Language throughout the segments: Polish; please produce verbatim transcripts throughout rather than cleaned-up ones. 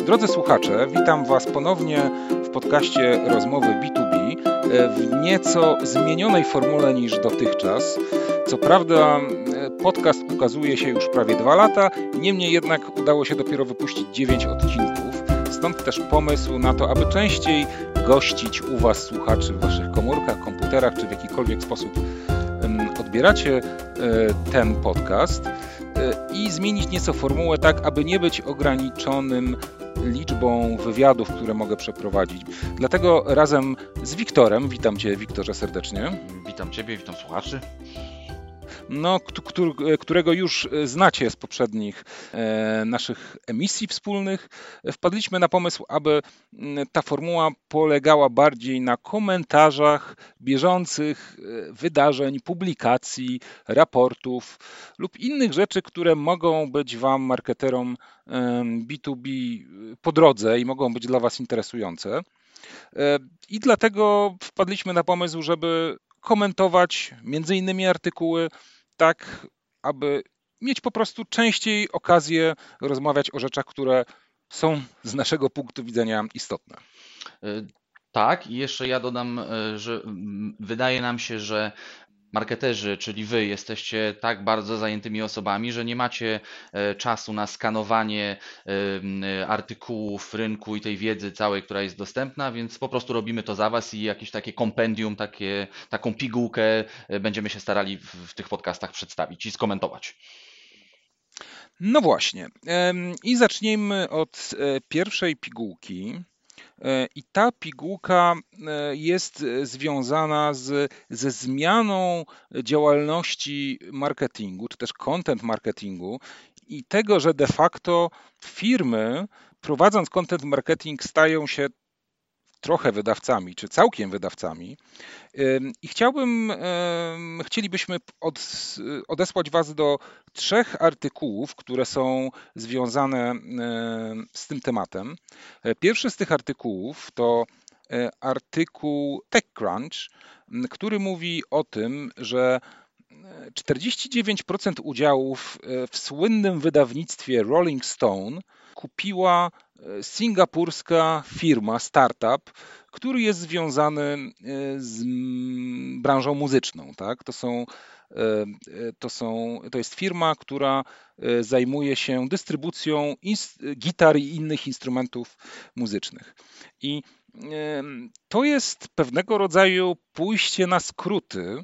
Drodzy słuchacze, witam Was ponownie w podcaście Rozmowy B dwa B w nieco zmienionej formule niż dotychczas. Co prawda podcast ukazuje się już prawie dwa lata, niemniej jednak udało się dopiero wypuścić dziewięć odcinków. Stąd też pomysł na to, aby częściej gościć u Was słuchaczy w Waszych komórkach, komputerach, czy w jakikolwiek sposób odbieracie ten podcast i zmienić nieco formułę tak, aby nie być ograniczonym liczbą wywiadów, które mogę przeprowadzić. Dlatego razem z Wiktorem, witam Cię Wiktorze serdecznie. Witam Ciebie, witam słuchaczy. No, którego już znacie z poprzednich naszych emisji wspólnych, wpadliśmy na pomysł, aby ta formuła polegała bardziej na komentarzach bieżących wydarzeń, publikacji, raportów lub innych rzeczy, które mogą być Wam, marketerom B dwa B, po drodze i mogą być dla Was interesujące. I dlatego wpadliśmy na pomysł, żeby komentować między innymi artykuły, tak aby mieć po prostu częściej okazję rozmawiać o rzeczach, które są z naszego punktu widzenia istotne. Tak, i jeszcze ja dodam, że wydaje nam się, że marketerzy, czyli Wy, jesteście tak bardzo zajętymi osobami, że nie macie czasu na skanowanie artykułów rynku i tej wiedzy całej, która jest dostępna, więc po prostu robimy to za Was i jakieś takie kompendium, takie, taką pigułkę będziemy się starali w, w tych podcastach przedstawić i skomentować. No właśnie. I zacznijmy od pierwszej pigułki. I ta pigułka jest związana z, ze zmianą działalności marketingu, czy też content marketingu i tego, że de facto firmy, prowadząc content marketing, stają się trochę wydawcami, czy całkiem wydawcami. I chciałbym, chcielibyśmy od, odesłać Was do trzech artykułów, które są związane z tym tematem. Pierwszy z tych artykułów to artykuł TechCrunch, który mówi o tym, że czterdzieści dziewięć procent udziałów w słynnym wydawnictwie Rolling Stone kupiła singapurska firma, startup, który jest związany z branżą muzyczną. Tak? To są, to są, to jest firma, która zajmuje się dystrybucją gitar i innych instrumentów muzycznych. I to jest pewnego rodzaju pójście na skróty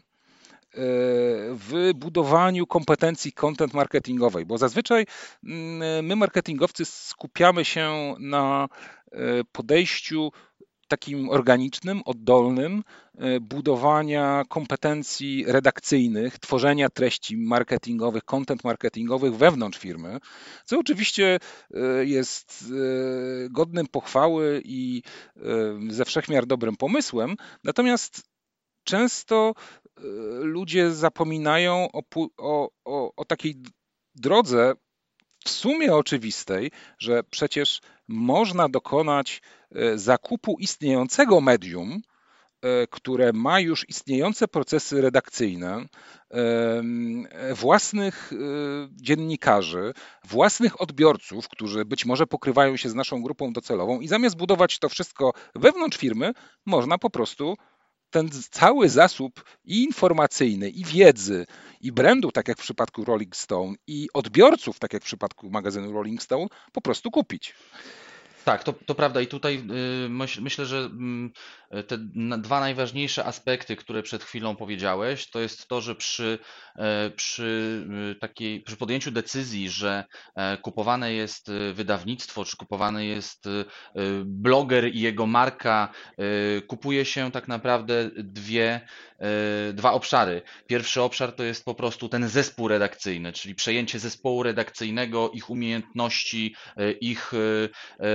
w budowaniu kompetencji content marketingowej, bo zazwyczaj my marketingowcy skupiamy się na podejściu takim organicznym, oddolnym, budowania kompetencji redakcyjnych, tworzenia treści marketingowych, content marketingowych wewnątrz firmy, co oczywiście jest godnym pochwały i ze wszechmiar dobrym pomysłem, natomiast często ludzie zapominają o, o, o, o takiej drodze w sumie oczywistej, że przecież można dokonać zakupu istniejącego medium, które ma już istniejące procesy redakcyjne, własnych dziennikarzy, własnych odbiorców, którzy być może pokrywają się z naszą grupą docelową i zamiast budować to wszystko wewnątrz firmy, można po prostu ten cały zasób i informacyjny, i wiedzy, i brandu, tak jak w przypadku Rolling Stone, i odbiorców, tak jak w przypadku magazynu Rolling Stone, po prostu kupić. Tak, to, to prawda i tutaj y, myśl, myślę, że y, te dwa najważniejsze aspekty, które przed chwilą powiedziałeś, to jest to, że przy, y, przy, y, takiej, przy podjęciu decyzji, że y, kupowane jest wydawnictwo, czy kupowany jest y, bloger i jego marka, y, kupuje się tak naprawdę dwie, y, dwa obszary. Pierwszy obszar to jest po prostu ten zespół redakcyjny, czyli przejęcie zespołu redakcyjnego, ich umiejętności, y, ich y,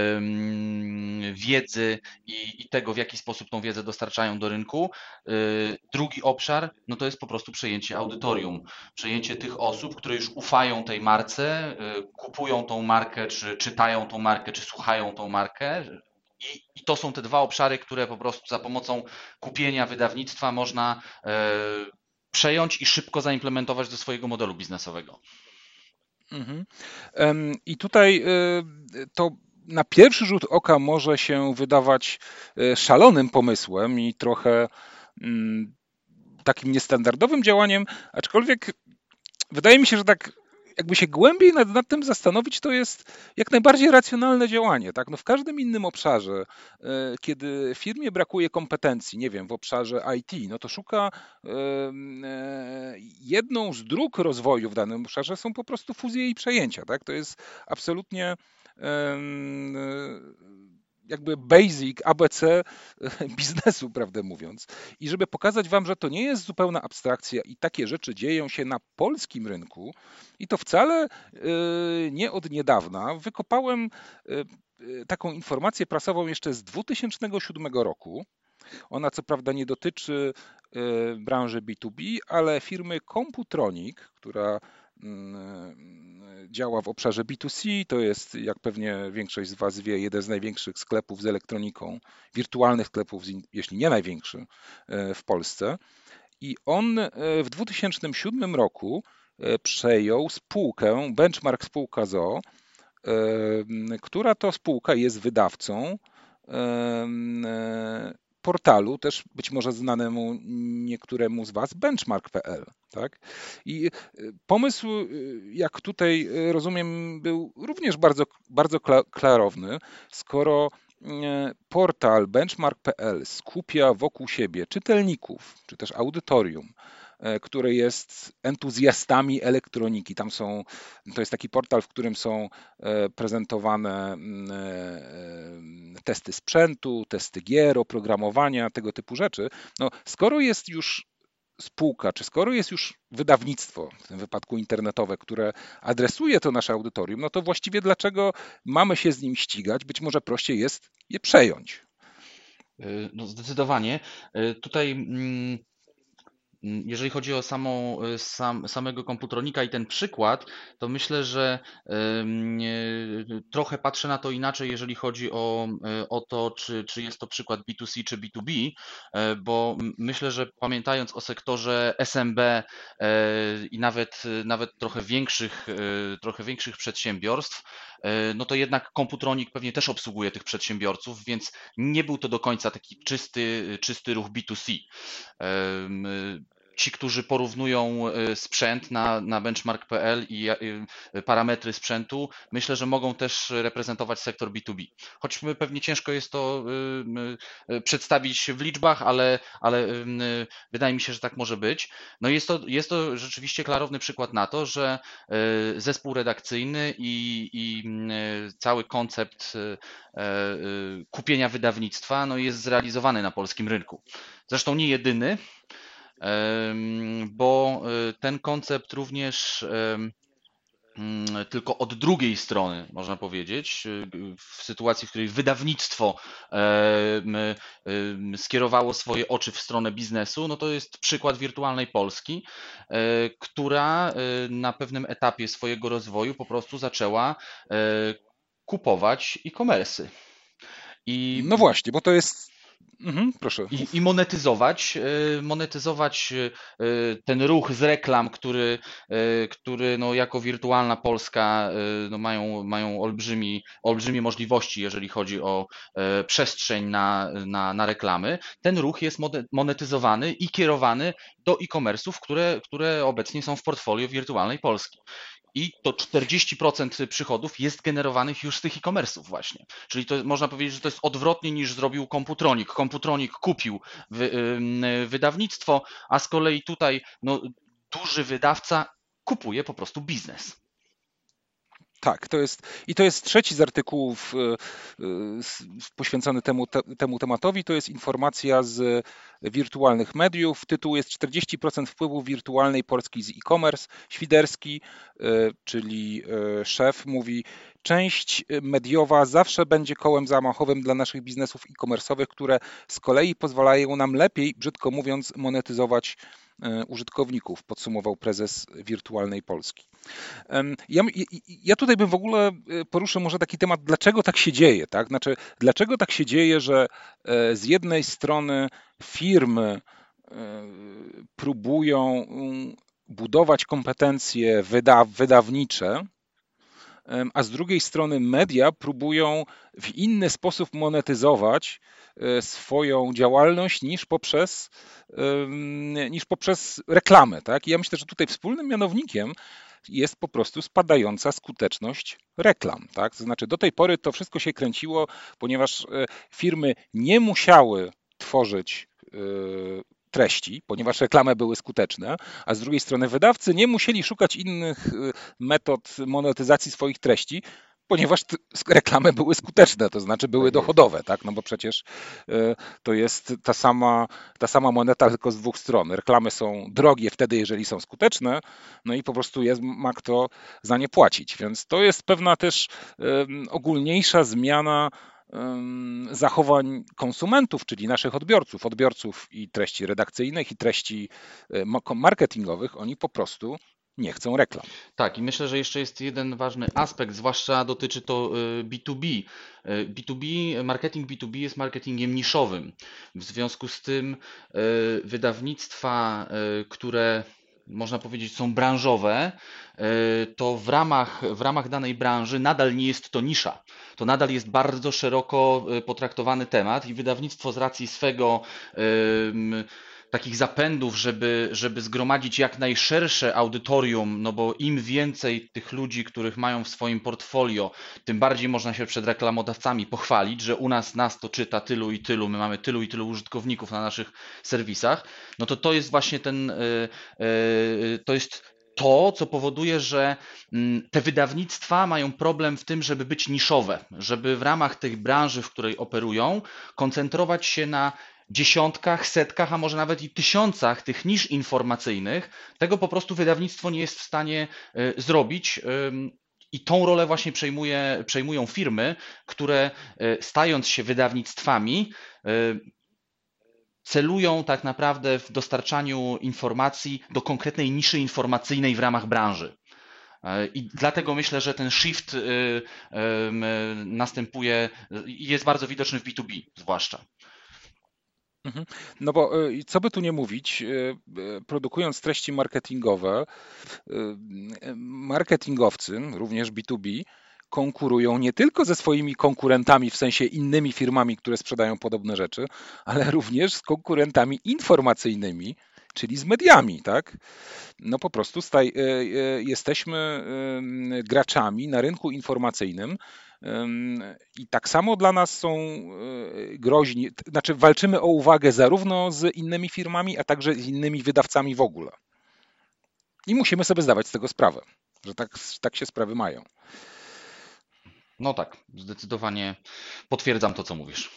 wiedzy i, i tego, w jaki sposób tą wiedzę dostarczają do rynku. Drugi obszar, no to jest po prostu przejęcie audytorium, przejęcie tych osób, które już ufają tej marce, kupują tą markę, czy czytają tą markę, czy słuchają tą markę. I, I to są te dwa obszary, które po prostu za pomocą kupienia wydawnictwa można e, przejąć i szybko zaimplementować do swojego modelu biznesowego. Mhm. I tutaj to na pierwszy rzut oka może się wydawać szalonym pomysłem i trochę takim niestandardowym działaniem, aczkolwiek wydaje mi się, że tak jakby się głębiej nad, nad tym zastanowić, to jest jak najbardziej racjonalne działanie. Tak? No w każdym innym obszarze, kiedy firmie brakuje kompetencji, nie wiem, w obszarze I T, no to szuka jedną z dróg rozwoju w danym obszarze są po prostu fuzje i przejęcia. Tak? To jest absolutnie jakby basic, A B C biznesu, prawdę mówiąc. I żeby pokazać wam, że to nie jest zupełna abstrakcja i takie rzeczy dzieją się na polskim rynku i to wcale nie od niedawna, wykopałem taką informację prasową jeszcze z dwa tysiące siódmego roku. Ona co prawda nie dotyczy branży B dwa B, ale firmy Computronic, która działa w obszarze B dwa C, to jest, jak pewnie większość z was wie, jeden z największych sklepów z elektroniką, wirtualnych sklepów, jeśli nie największy w Polsce. I on w dwa tysiące siódmym roku przejął spółkę, Benchmark Spółka z o o, która to spółka jest wydawcą portalu, też być może znanemu niektóremu z was, benchmark kropka p l. Tak? I pomysł, jak tutaj rozumiem, był również bardzo, bardzo klarowny, skoro portal benchmark kropka p l skupia wokół siebie czytelników, czy też audytorium, które jest entuzjastami elektroniki. Tam są, to jest taki portal, w którym są prezentowane testy sprzętu, testy gier, oprogramowania, tego typu rzeczy. No, skoro jest już spółka, czy skoro jest już wydawnictwo, w tym wypadku internetowe, które adresuje to nasze audytorium, no to właściwie dlaczego mamy się z nim ścigać? Być może prościej jest je przejąć. No zdecydowanie. Tutaj mm... Jeżeli chodzi o samą, sam, samego Computronika i ten przykład, to myślę, że y, trochę patrzę na to inaczej, jeżeli chodzi o, o to, czy, czy jest to przykład B dwa C czy B dwa B, bo myślę, że pamiętając o sektorze S M B y, i nawet, nawet trochę większych, y, trochę większych przedsiębiorstw, y, no to jednak Computronik pewnie też obsługuje tych przedsiębiorców, więc nie był to do końca taki czysty, czysty ruch B dwa C. Y, Ci, którzy porównują sprzęt na, na benchmark kropka p l i parametry sprzętu, myślę, że mogą też reprezentować sektor B dwa B. Choć pewnie ciężko jest to przedstawić w liczbach, ale, ale wydaje mi się, że tak może być. No jest to, jest to rzeczywiście klarowny przykład na to, że zespół redakcyjny i, i cały koncept kupienia wydawnictwa no jest zrealizowany na polskim rynku. Zresztą nie jedyny, bo ten koncept również tylko od drugiej strony, można powiedzieć, w sytuacji, w której wydawnictwo skierowało swoje oczy w stronę biznesu, no to jest przykład Wirtualnej Polski, która na pewnym etapie swojego rozwoju po prostu zaczęła kupować e-commerce'y. I... No właśnie, bo to jest Mhm, proszę. I, I monetyzować, monetyzować ten ruch z reklam, który, który no jako Wirtualna Polska no mają, mają olbrzymi, olbrzymie możliwości, jeżeli chodzi o przestrzeń na, na, na reklamy. Ten ruch jest monetyzowany i kierowany do e-commerce'ów, które, które obecnie są w portfolio Wirtualnej Polski. I to czterdzieści procent przychodów jest generowanych już z tych e-commerce'ów właśnie. Czyli to można powiedzieć, że to jest odwrotnie niż zrobił Computronic. Computronic kupił wy, wydawnictwo, a z kolei tutaj no, duży wydawca kupuje po prostu biznes. Tak, to jest i to jest trzeci z artykułów poświęcony temu, te, temu tematowi. To jest informacja z wirtualnych mediów. Tytuł jest czterdzieści procent wpływu wirtualnej Polski z e-commerce. Świderski, czyli szef, mówi: część mediowa zawsze będzie kołem zamachowym dla naszych biznesów e-commerce'owych, które z kolei pozwalają nam lepiej, brzydko mówiąc, monetyzować użytkowników, podsumował prezes Wirtualnej Polski. Ja, ja tutaj bym w ogóle poruszył może taki temat, dlaczego tak się dzieje, tak? Znaczy, dlaczego tak się dzieje, że z jednej strony firmy próbują budować kompetencje wyda, wydawnicze, a z drugiej strony media próbują w inny sposób monetyzować swoją działalność niż poprzez, niż poprzez reklamę. Tak? I ja myślę, że tutaj wspólnym mianownikiem jest po prostu spadająca skuteczność reklam. Tak? To znaczy do tej pory to wszystko się kręciło, ponieważ firmy nie musiały tworzyć treści, ponieważ reklamy były skuteczne, a z drugiej strony wydawcy nie musieli szukać innych metod monetyzacji swoich treści, ponieważ reklamy były skuteczne, to znaczy były dochodowe, tak? No bo przecież to jest ta sama, ta sama moneta, tylko z dwóch stron. Reklamy są drogie wtedy, jeżeli są skuteczne, no i po prostu jest, ma kto za nie płacić. Więc to jest pewna też ogólniejsza zmiana zachowań konsumentów, czyli naszych odbiorców, odbiorców i treści redakcyjnych, i treści marketingowych. Oni po prostu nie chcą reklam. Tak, i myślę, że jeszcze jest jeden ważny aspekt, zwłaszcza dotyczy to B dwa B. B dwa B, marketing B dwa B jest marketingiem niszowym. W związku z tym wydawnictwa, które można powiedzieć są branżowe, to w ramach, w ramach danej branży nadal nie jest to nisza. To nadal jest bardzo szeroko potraktowany temat i wydawnictwo z racji swego takich zapędów, żeby, żeby zgromadzić jak najszersze audytorium, no bo im więcej tych ludzi, których mają w swoim portfolio, tym bardziej można się przed reklamodawcami pochwalić, że u nas nas to czyta tylu i tylu, my mamy tylu i tylu użytkowników na naszych serwisach, no to to jest właśnie ten, to jest to, co powoduje, że te wydawnictwa mają problem w tym, żeby być niszowe, żeby w ramach tej branży, w której operują, koncentrować się na dziesiątkach, setkach, a może nawet i tysiącach tych nisz informacyjnych. Tego po prostu wydawnictwo nie jest w stanie zrobić. I tą rolę właśnie przejmuje, przejmują firmy, które stając się wydawnictwami, celują tak naprawdę w dostarczaniu informacji do konkretnej niszy informacyjnej w ramach branży. I dlatego myślę, że ten shift następuje, jest bardzo widoczny w B dwa B zwłaszcza. No bo co by tu nie mówić, produkując treści marketingowe, marketingowcy, również B dwa B, konkurują nie tylko ze swoimi konkurentami, w sensie innymi firmami, które sprzedają podobne rzeczy, ale również z konkurentami informacyjnymi, czyli z mediami, tak? No po prostu staj, jesteśmy graczami na rynku informacyjnym i tak samo dla nas są groźni, znaczy walczymy o uwagę zarówno z innymi firmami, a także z innymi wydawcami w ogóle. I musimy sobie zdawać z tego sprawę, że tak, tak się sprawy mają. No tak, zdecydowanie potwierdzam to, co mówisz.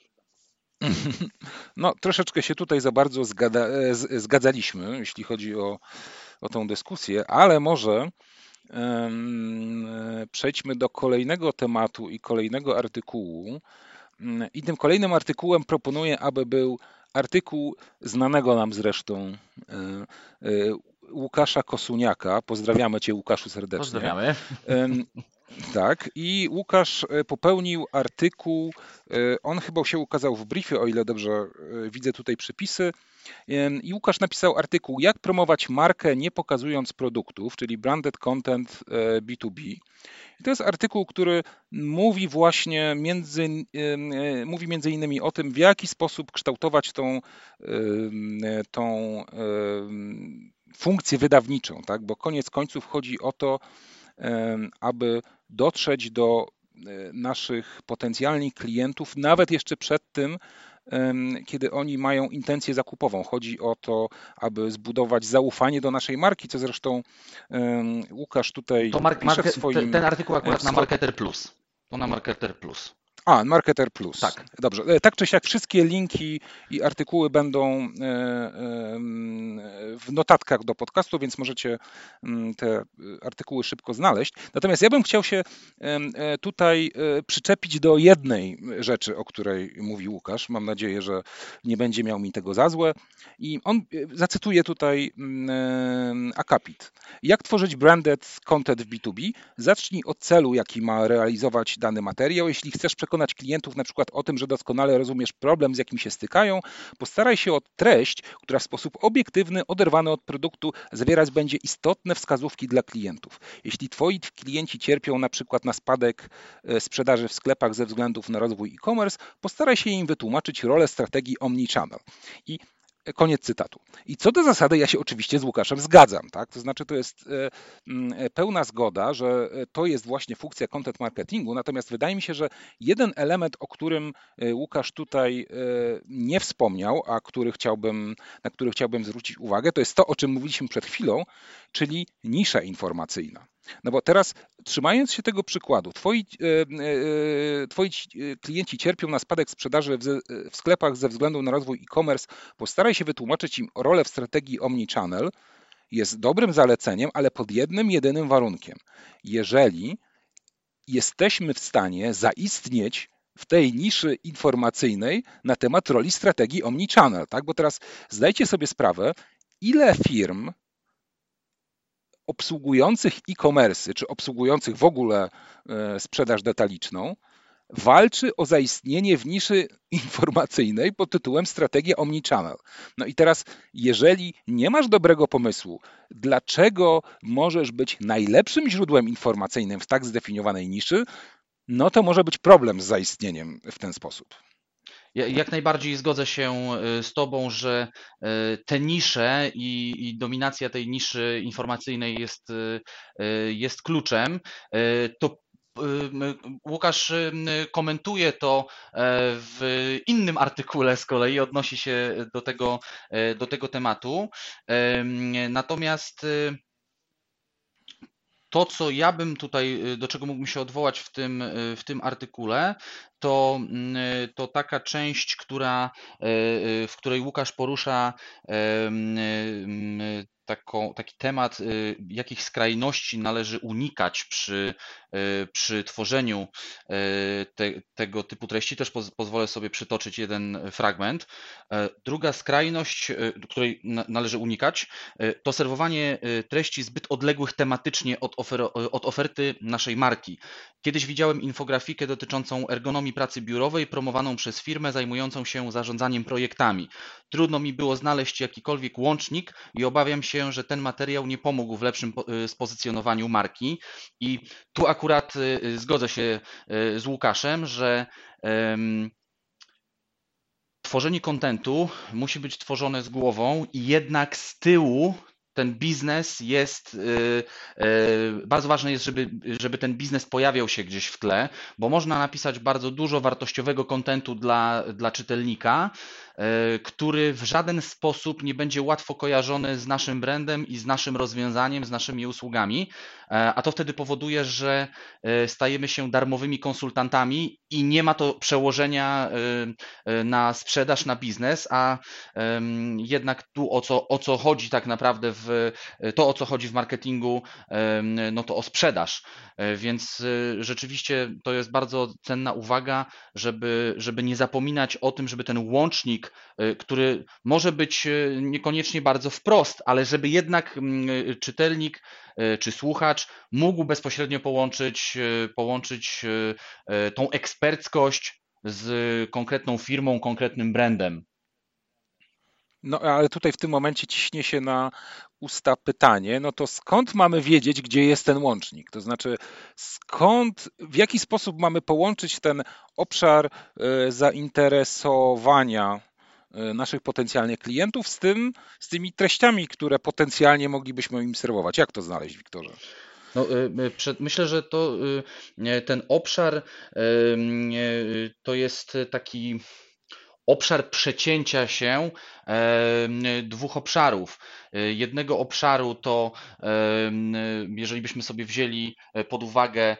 No, troszeczkę się tutaj za bardzo zgada, zgadzaliśmy, jeśli chodzi o, o tą dyskusję, ale może um, przejdźmy do kolejnego tematu i kolejnego artykułu. I tym kolejnym artykułem proponuję, aby był artykuł znanego nam zresztą Łukasza Kosuniaka. Pozdrawiamy Cię, Łukaszu, serdecznie. Pozdrawiamy. Tak, i Łukasz popełnił artykuł, on chyba się ukazał w briefie, o ile dobrze widzę tutaj przypisy. I Łukasz napisał artykuł, jak promować markę nie pokazując produktów, czyli branded content B dwa B. I to jest artykuł, który mówi właśnie między, mówi między innymi o tym, w jaki sposób kształtować tą, tą funkcję wydawniczą, tak? Bo koniec końców chodzi o to, aby dotrzeć do naszych potencjalnych klientów, nawet jeszcze przed tym, kiedy oni mają intencję zakupową. Chodzi o to, aby zbudować zaufanie do naszej marki, co zresztą Łukasz tutaj to mar- pisze w swoim... Ten artykuł akurat na Marketer Plus. To na Marketer Plus. A, Marketer Plus. Tak. Dobrze. Tak czy siak wszystkie linki i artykuły będą w notatkach do podcastu, więc możecie te artykuły szybko znaleźć. Natomiast ja bym chciał się tutaj przyczepić do jednej rzeczy, o której mówi Łukasz. Mam nadzieję, że nie będzie miał mi tego za złe. I on zacytuje tutaj akapit. Jak tworzyć branded content w B dwa B? Zacznij od celu, jaki ma realizować dany materiał. Jeśli chcesz przekonać przekonać klientów na przykład o tym, że doskonale rozumiesz problem, z jakim się stykają, postaraj się o treść, która w sposób obiektywny, oderwany od produktu zawierać będzie istotne wskazówki dla klientów. Jeśli twoi klienci cierpią na przykład na spadek sprzedaży w sklepach ze względów na rozwój e-commerce, postaraj się im wytłumaczyć rolę strategii omnichannel. I koniec cytatu. I co do zasady ja się oczywiście z Łukaszem zgadzam, tak? To znaczy to jest pełna zgoda, że to jest właśnie funkcja content marketingu, natomiast wydaje mi się, że jeden element, o którym Łukasz tutaj nie wspomniał, a który chciałbym, na który chciałbym zwrócić uwagę, to jest to, o czym mówiliśmy przed chwilą, czyli nisza informacyjna. No bo teraz, trzymając się tego przykładu, twoi, twoi klienci cierpią na spadek sprzedaży w, w sklepach ze względu na rozwój e-commerce, postaraj się wytłumaczyć im rolę w strategii omnichannel, jest dobrym zaleceniem, ale pod jednym, jedynym warunkiem. Jeżeli jesteśmy w stanie zaistnieć w tej niszy informacyjnej na temat roli strategii omnichannel, tak? Bo teraz zdajcie sobie sprawę, ile firm obsługujących e-commerce, czy obsługujących w ogóle sprzedaż detaliczną, walczy o zaistnienie w niszy informacyjnej pod tytułem strategia omnichannel. No i teraz, jeżeli nie masz dobrego pomysłu, dlaczego możesz być najlepszym źródłem informacyjnym w tak zdefiniowanej niszy, no to może być problem z zaistnieniem w ten sposób. Jak najbardziej zgodzę się z Tobą, że te nisze i, i dominacja tej niszy informacyjnej jest, jest kluczem. To Łukasz komentuje to w innym artykule z kolei, odnosi się do tego, do tego tematu. Natomiast to, co ja bym tutaj, do czego mógłbym się odwołać w tym, w tym artykule, to, to taka część, która, w której Łukasz porusza taką, taki temat, jakich skrajności należy unikać przy, przy tworzeniu te, tego typu treści. Też poz, pozwolę sobie przytoczyć jeden fragment. Druga skrajność, której należy unikać, to serwowanie treści zbyt odległych tematycznie od, ofer, od oferty naszej marki. Kiedyś widziałem infografikę dotyczącą ergonomii pracy biurowej promowaną przez firmę zajmującą się zarządzaniem projektami. Trudno mi było znaleźć jakikolwiek łącznik i obawiam się, że ten materiał nie pomógł w lepszym spozycjonowaniu marki. I tu akurat zgodzę się z Łukaszem, że um, tworzenie kontentu musi być tworzone z głową i jednak z tyłu ten biznes jest, bardzo ważne jest, żeby, żeby ten biznes pojawiał się gdzieś w tle, bo można napisać bardzo dużo wartościowego kontentu dla, dla czytelnika, który w żaden sposób nie będzie łatwo kojarzony z naszym brandem i z naszym rozwiązaniem, z naszymi usługami, a to wtedy powoduje, że stajemy się darmowymi konsultantami i nie ma to przełożenia na sprzedaż, na biznes, a jednak tu o co, o co chodzi tak naprawdę w to, o co chodzi w marketingu, no to o sprzedaż. Więc rzeczywiście to jest bardzo cenna uwaga, żeby, żeby nie zapominać o tym, żeby ten łącznik, który może być niekoniecznie bardzo wprost, ale żeby jednak czytelnik czy słuchacz mógł bezpośrednio połączyć, połączyć tą eksperckość z konkretną firmą, konkretnym brandem. No ale tutaj w tym momencie ciśnie się na usta pytanie, no to skąd mamy wiedzieć, gdzie jest ten łącznik? To znaczy skąd, w jaki sposób mamy połączyć ten obszar zainteresowania naszych potencjalnych klientów z tym, z tymi treściami, które potencjalnie moglibyśmy im serwować? Jak to znaleźć, Wiktorze? No, myślę, że to ten obszar to jest taki obszar przecięcia się dwóch obszarów. Jednego obszaru to, jeżeli byśmy sobie wzięli pod uwagę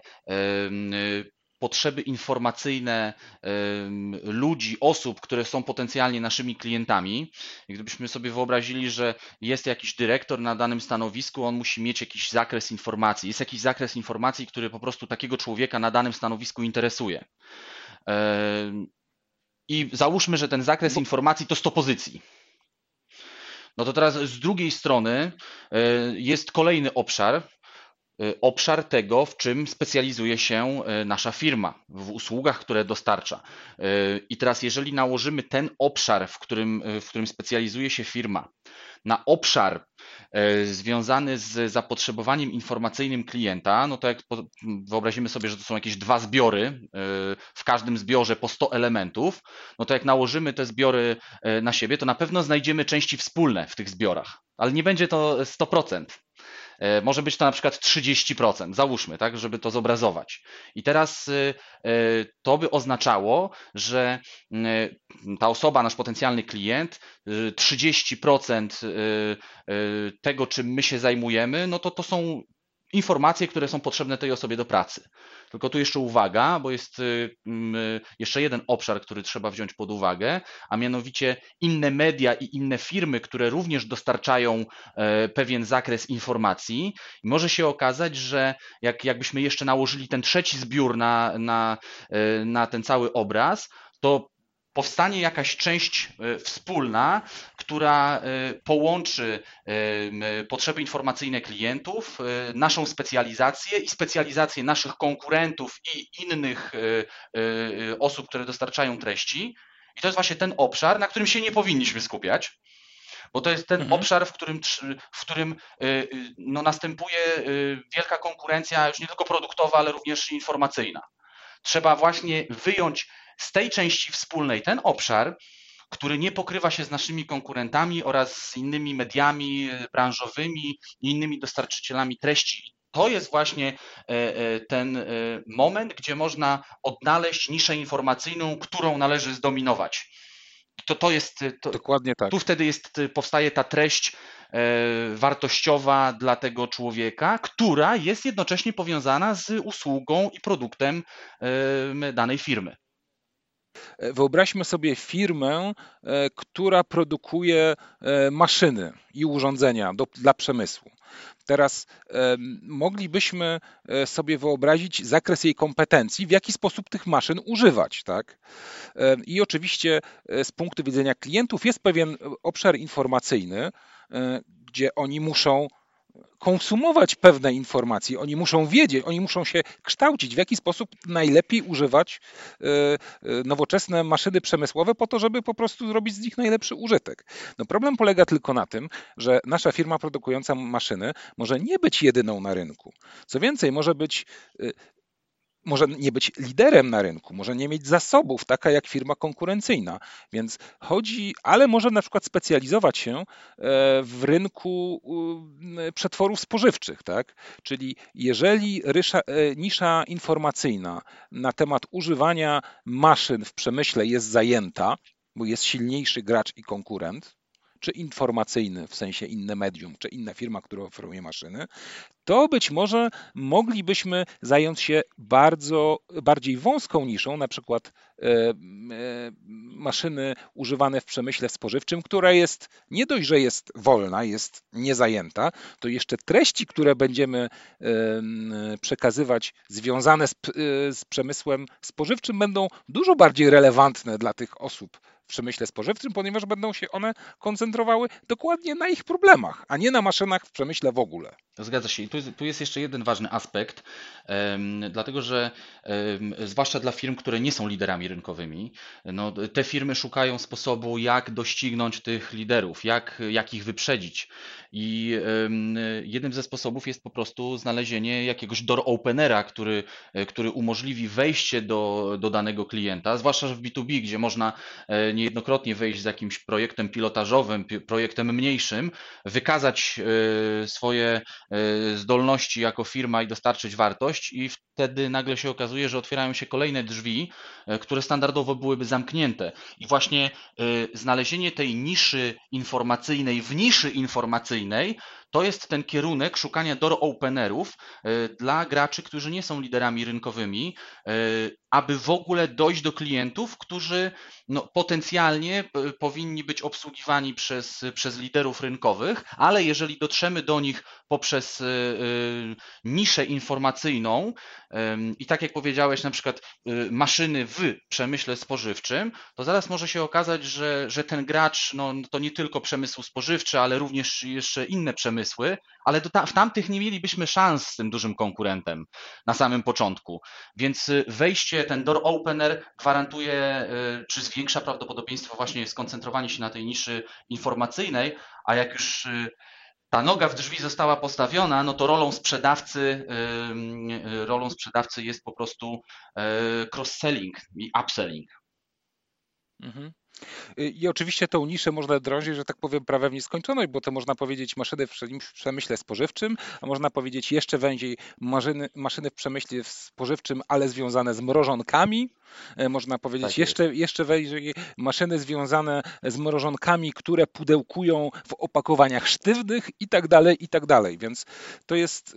potrzeby informacyjne ludzi, osób, które są potencjalnie naszymi klientami. I gdybyśmy sobie wyobrazili, że jest jakiś dyrektor na danym stanowisku, on musi mieć jakiś zakres informacji. Jest jakiś zakres informacji, który po prostu takiego człowieka na danym stanowisku interesuje. I załóżmy, że ten zakres informacji to sto pozycji. No to teraz z drugiej strony jest kolejny obszar, obszar tego, w czym specjalizuje się nasza firma, w usługach, które dostarcza. I teraz, jeżeli nałożymy ten obszar, w którym, w którym specjalizuje się firma, na obszar związany z zapotrzebowaniem informacyjnym klienta, no to jak wyobrazimy sobie, że to są jakieś dwa zbiory, w każdym zbiorze po sto elementów, no to jak nałożymy te zbiory na siebie, to na pewno znajdziemy części wspólne w tych zbiorach, ale nie będzie to sto procent. Może być to na przykład trzydzieści procent, załóżmy, tak, żeby to zobrazować. I teraz to by oznaczało, że ta osoba, nasz potencjalny klient, trzydzieści procent tego, czym my się zajmujemy, no to to są informacje, które są potrzebne tej osobie do pracy. Tylko tu jeszcze uwaga, bo jest jeszcze jeden obszar, który trzeba wziąć pod uwagę, a mianowicie inne media i inne firmy, które również dostarczają pewien zakres informacji. I może się okazać, że jak, jakbyśmy jeszcze nałożyli ten trzeci zbiór na, na, na ten cały obraz, to powstanie jakaś część wspólna, która połączy potrzeby informacyjne klientów, naszą specjalizację i specjalizację naszych konkurentów i innych osób, które dostarczają treści. I to jest właśnie ten obszar, na którym się nie powinniśmy skupiać, bo to jest ten mhm. obszar, w którym, w którym no, następuje wielka konkurencja, już nie tylko produktowa, ale również informacyjna. Trzeba właśnie wyjąć z tej części wspólnej ten obszar, który nie pokrywa się z naszymi konkurentami oraz z innymi mediami branżowymi i innymi dostarczycielami treści. To jest właśnie ten moment, gdzie można odnaleźć niszę informacyjną, którą należy zdominować. To, to jest, to, Dokładnie tak. Tu wtedy jest, powstaje ta treść wartościowa dla tego człowieka, która jest jednocześnie powiązana z usługą i produktem danej firmy. Wyobraźmy sobie firmę, która produkuje maszyny i urządzenia do, dla przemysłu. Teraz e, moglibyśmy sobie wyobrazić zakres jej kompetencji, w jaki sposób tych maszyn używać, tak? E, I oczywiście z punktu widzenia klientów jest pewien obszar informacyjny, e, gdzie oni muszą konsumować pewne informacje, oni muszą wiedzieć, oni muszą się kształcić, w jaki sposób najlepiej używać nowoczesne maszyny przemysłowe po to, żeby po prostu zrobić z nich najlepszy użytek. No problem polega tylko na tym, że nasza firma produkująca maszyny może nie być jedyną na rynku. Co więcej, może być może nie być liderem na rynku, może nie mieć zasobów, taka jak firma konkurencyjna, więc chodzi, ale może na przykład specjalizować się w rynku przetworów spożywczych, tak? Czyli jeżeli rysza, nisza informacyjna na temat używania maszyn w przemyśle jest zajęta, bo jest silniejszy gracz i konkurent, czy informacyjny, w sensie inne medium, czy inna firma, która oferuje maszyny, to być może moglibyśmy zająć się bardzo, bardziej wąską niszą, na przykład e, e, maszyny używane w przemyśle spożywczym, która jest nie dość, że jest wolna, jest niezajęta, to jeszcze treści, które będziemy e, przekazywać związane z, e, z przemysłem spożywczym będą dużo bardziej relevantne dla tych osób w przemyśle spożywczym, ponieważ będą się one koncentrowały dokładnie na ich problemach, a nie na maszynach w przemyśle w ogóle. Zgadza się. I tu jest, tu jest jeszcze jeden ważny aspekt, um, dlatego że um, zwłaszcza dla firm, które nie są liderami rynkowymi, no, te firmy szukają sposobu, jak doścignąć tych liderów, jak, jak ich wyprzedzić. I um, jednym ze sposobów jest po prostu znalezienie jakiegoś door openera, który, który umożliwi wejście do, do danego klienta, zwłaszcza w B dwa B, gdzie można niejednokrotnie wejść z jakimś projektem pilotażowym, projektem mniejszym, wykazać swoje zdolności jako firma i dostarczyć wartość i wtedy nagle się okazuje, że otwierają się kolejne drzwi, które standardowo byłyby zamknięte. I właśnie znalezienie tej niszy informacyjnej w niszy informacyjnej to jest ten kierunek szukania door openerów dla graczy, którzy nie są liderami rynkowymi, aby w ogóle dojść do klientów, którzy no, potencjalnie powinni być obsługiwani przez, przez liderów rynkowych, ale jeżeli dotrzemy do nich poprzez niszę informacyjną i tak jak powiedziałeś, na przykład maszyny w przemyśle spożywczym, to zaraz może się okazać, że, że ten gracz no, to nie tylko przemysł spożywczy, ale również jeszcze inne przemysły, pomysły, ale do ta, w tamtych nie mielibyśmy szans z tym dużym konkurentem na samym początku. Więc wejście, ten door opener gwarantuje, czy zwiększa prawdopodobieństwo właśnie skoncentrowania się na tej niszy informacyjnej, a jak już ta noga w drzwi została postawiona, no to rolą sprzedawcy, rolą sprzedawcy jest po prostu cross-selling i upselling. Mhm. I oczywiście tą niszę można drążyć, że tak powiem, prawie w nieskończoność, bo to można powiedzieć maszyny w przemyśle spożywczym, a można powiedzieć jeszcze węziej maszyny, maszyny w przemyśle spożywczym, ale związane z mrożonkami. Można powiedzieć Tak jeszcze, jeszcze węziej maszyny związane z mrożonkami, które pudełkują w opakowaniach sztywnych i tak dalej, i tak dalej. Więc to jest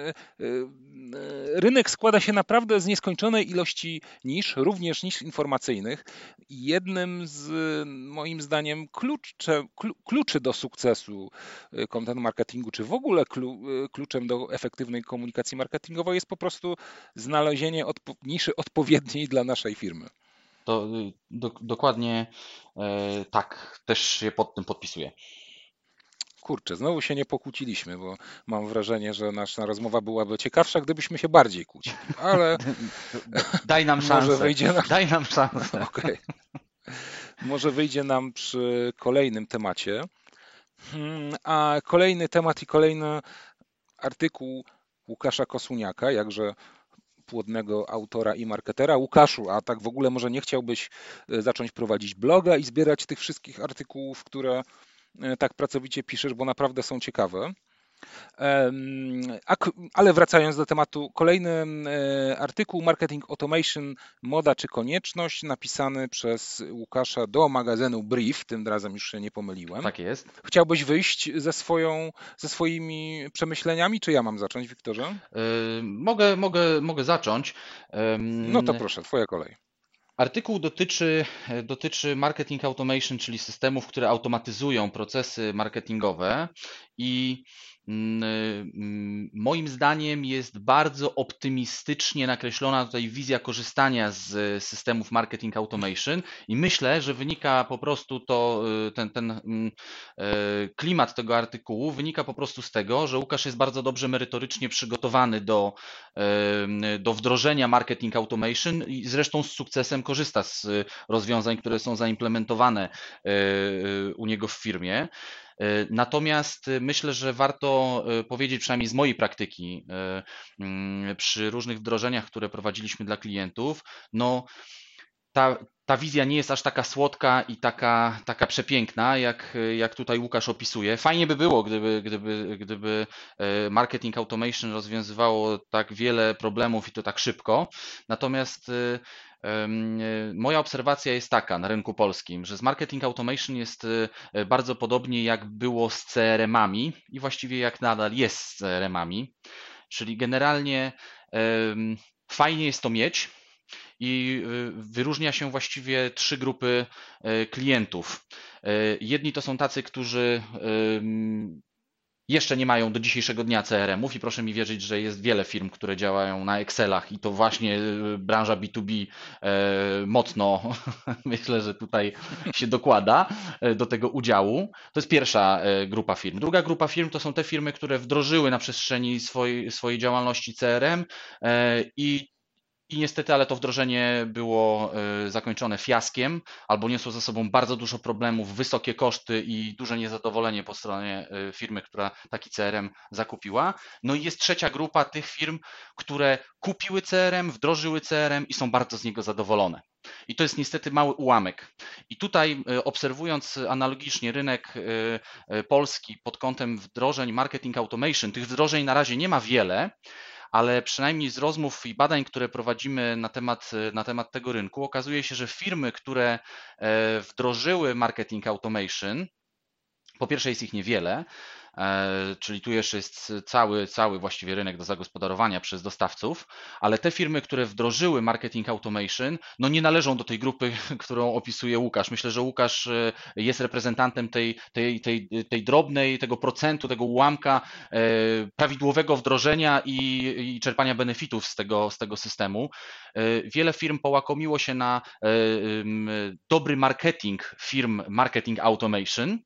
rynek składa się naprawdę z nieskończonej ilości nisz, również nisz informacyjnych. Jednym z moim zdaniem klucze, kluczy do sukcesu content marketingu, czy w ogóle kluczem do efektywnej komunikacji marketingowej jest po prostu znalezienie odpo- niszy odpowiedniej dla naszej firmy. To do, dokładnie e, tak, też się pod tym podpisuję. Kurczę, znowu się nie pokłóciliśmy, bo mam wrażenie, że nasza rozmowa byłaby ciekawsza, gdybyśmy się bardziej kłócili, ale daj nam szansę. Może wyjdzie nam... Daj nam szansę. Okay. Może wyjdzie nam przy kolejnym temacie. A kolejny temat i kolejny artykuł Łukasza Kosuniaka, jakże płodnego autora i marketera. Łukaszu, a tak w ogóle może nie chciałbyś zacząć prowadzić bloga i zbierać tych wszystkich artykułów, które tak pracowicie piszesz, bo naprawdę są ciekawe. Ale wracając do tematu, kolejny artykuł Marketing Automation, moda czy konieczność, napisany przez Łukasza do magazynu Brief, tym razem już się nie pomyliłem. Tak jest. Chciałbyś wyjść ze, swoją, ze swoimi przemyśleniami, czy ja mam zacząć, Wiktorze? Yy, mogę, mogę, mogę zacząć. Yy, no to proszę, twoja kolej. Artykuł dotyczy, dotyczy marketing automation, czyli systemów, które automatyzują procesy marketingowe i moim zdaniem jest bardzo optymistycznie nakreślona tutaj wizja korzystania z systemów marketing automation i myślę, że wynika po prostu to, ten, ten klimat tego artykułu wynika po prostu z tego, że Łukasz jest bardzo dobrze merytorycznie przygotowany do, do wdrożenia marketing automation i zresztą z sukcesem korzysta z rozwiązań, które są zaimplementowane u niego w firmie. Natomiast myślę, że warto powiedzieć, przynajmniej z mojej praktyki, przy różnych wdrożeniach, które prowadziliśmy dla klientów, no ta, ta wizja nie jest aż taka słodka i taka, taka przepiękna, jak, jak tutaj Łukasz opisuje. Fajnie by było, gdyby, gdyby, gdyby marketing automation rozwiązywało tak wiele problemów i to tak szybko. Natomiast moja obserwacja jest taka na rynku polskim, że z marketing automation jest bardzo podobnie jak było z C R M-ami i właściwie jak nadal jest z C R M-ami, czyli generalnie fajnie jest to mieć i wyróżnia się właściwie trzy grupy klientów. Jedni to są tacy, którzy jeszcze nie mają do dzisiejszego dnia C R M-ów i proszę mi wierzyć, że jest wiele firm, które działają na Excelach i to właśnie branża B dwa B mocno myślę, że tutaj się dokłada do tego udziału. To jest pierwsza grupa firm. Druga grupa firm to są te firmy, które wdrożyły na przestrzeni swojej, swojej działalności C R M i I niestety, ale to wdrożenie było zakończone fiaskiem albo niosło ze sobą bardzo dużo problemów, wysokie koszty i duże niezadowolenie po stronie firmy, która taki C R M zakupiła. No i jest trzecia grupa tych firm, które kupiły C R M, wdrożyły C R M i są bardzo z niego zadowolone. I to jest niestety mały ułamek. I tutaj obserwując analogicznie rynek polski pod kątem wdrożeń marketing automation, tych wdrożeń na razie nie ma wiele, ale przynajmniej z rozmów i badań, które prowadzimy na temat, na temat tego rynku, okazuje się, że firmy, które wdrożyły marketing automation, po pierwsze jest ich niewiele, czyli tu jeszcze jest cały, cały właściwie rynek do zagospodarowania przez dostawców, ale te firmy, które wdrożyły marketing automation, no nie należą do tej grupy, którą opisuje Łukasz. Myślę, że Łukasz jest reprezentantem tej, tej, tej, tej drobnej, tego procentu, tego ułamka prawidłowego wdrożenia i, i czerpania benefitów z tego, z tego systemu. Wiele firm połakomiło się na dobry marketing firm marketing automation,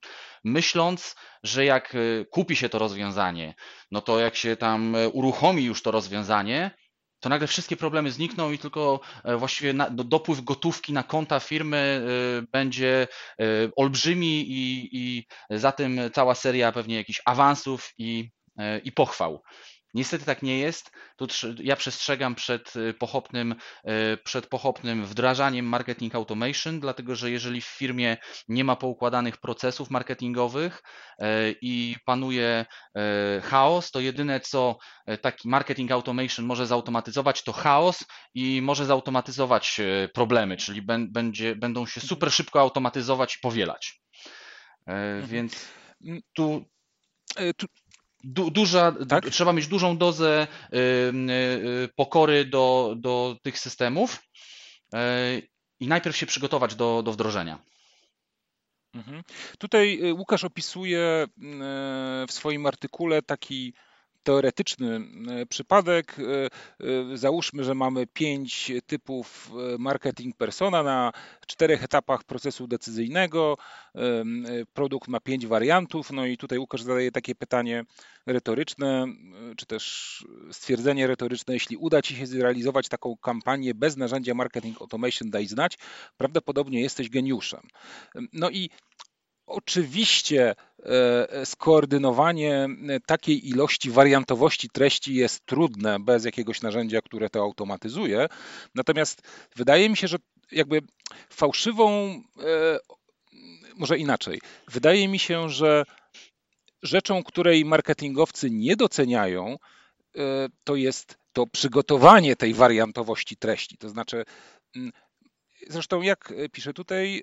myśląc, że jak e, kupi się to rozwiązanie, no to jak się tam e, uruchomi już to rozwiązanie, to nagle wszystkie problemy znikną i tylko e, właściwie na, do- dopływ gotówki na konta firmy e, będzie e, olbrzymi i, i za tym cała seria pewnie jakichś awansów i, e, i pochwał. Niestety tak nie jest. Tu trze- ja przestrzegam przed y, pochopnym, y, przed pochopnym wdrażaniem marketing automation, dlatego że jeżeli w firmie nie ma poukładanych procesów marketingowych y, i panuje y, chaos, to jedyne co y, taki marketing automation może zautomatyzować, to chaos i może zautomatyzować y, problemy, czyli bę- będzie, będą się Mhm, super szybko automatyzować i powielać. Y, mhm. Więc Mm, tu e, tu, du, duża, d- tak? trzeba mieć dużą dozę y, y, pokory do, do tych systemów y, i najpierw się przygotować do, do wdrożenia. Mhm. Tutaj y, Łukasz opisuje y, w swoim artykule taki teoretyczny y, przypadek. Y, y, Załóżmy, że mamy pięć typów y, marketing persona na czterech etapach procesu decyzyjnego. Y, y, Produkt ma pięć wariantów. No i tutaj Łukasz zadaje takie pytanie retoryczne, y, czy też stwierdzenie retoryczne. Jeśli uda Ci się zrealizować taką kampanię bez narzędzia marketing automation, daj znać. Prawdopodobnie jesteś geniuszem. No i oczywiście e, skoordynowanie takiej ilości wariantowości treści jest trudne bez jakiegoś narzędzia, które to automatyzuje. Natomiast wydaje mi się, że jakby fałszywą, e, może inaczej, wydaje mi się, że rzeczą, której marketingowcy nie doceniają, e, to jest to przygotowanie tej wariantowości treści. To znaczy, zresztą jak pisze tutaj